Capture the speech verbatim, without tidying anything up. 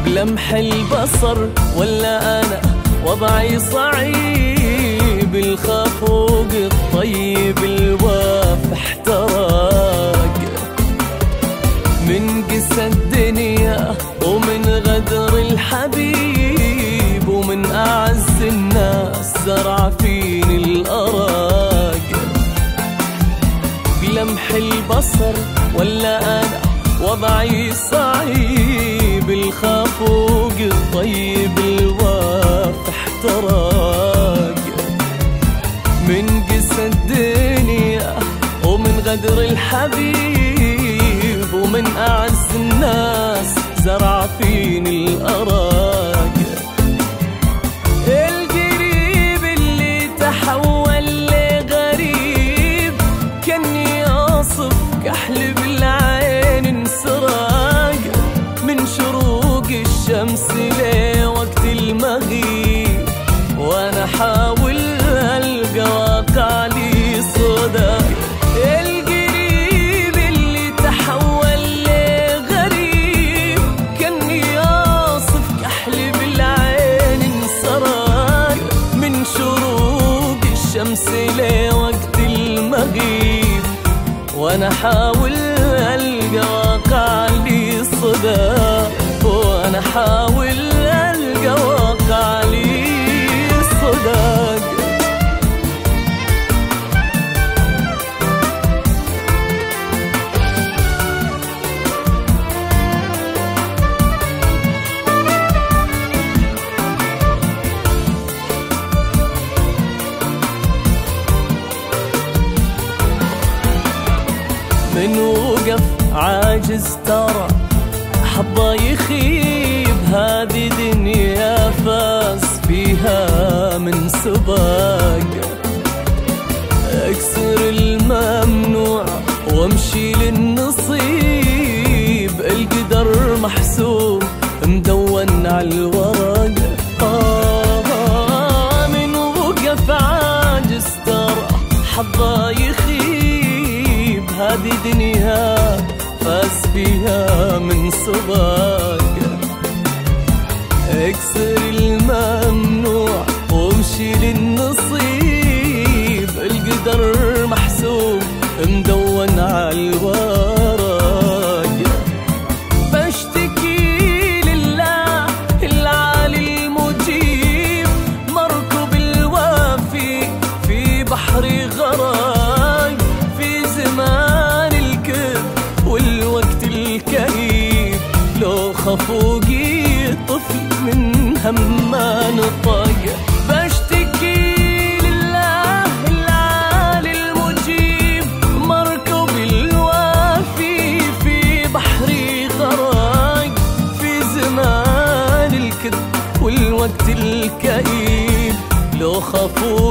بلمح البصر ولا أنا وضعي صعيب، الخفوق الطيب الوافي احترق من قسى الدنيا ومن غدر الحبيب، ومن أعز الناس زرع فيني الأراق. بلمح البصر ولا أنا وضعي صعيب، الخفوق الطيب الوافي احترق من قسى الدنيا ومن غدر الحبيب، ومن أعز الناس زرع فيني الأراق. القريب اللي تحول لغريب كاني أصف كحل بالعين انسراق، من شروق الشمس لوقت المغيب وأنا حاول ألقى واقع لي صداق. القريب اللي تحول لغريب كاني أصف كحل بالعين انسراق، من شروق الشمس لوقت المغيب وأنا حاول ألقى واقع لي صداق، وأنا حاول ألقى واقع لي صداق. من وقف عاجز ترى حظه يخيب، هذه دنيا فاز فيها من سباق. اكسر الممنوع وامشي للنصيب، القدر محسوب مدون على الورق. آه من وقف عاجز ترى حظه يخيب، هذه دنيا فاز فيها من سباق. اكسر الممنوع وامشي للنصيب، القدر محسوب مدون على الورق. بشتكي لله العالي المجيب، مركب الوافي في بحر غراق، في زمان الكذب والوقت الكئيب، لو خفوقي طفل من هم ما نطق. بشتكي لله العالي المجيب، مركب الوافي في بحري غراق، في زمان الكذب والوقت الكئيب، لو خفوقي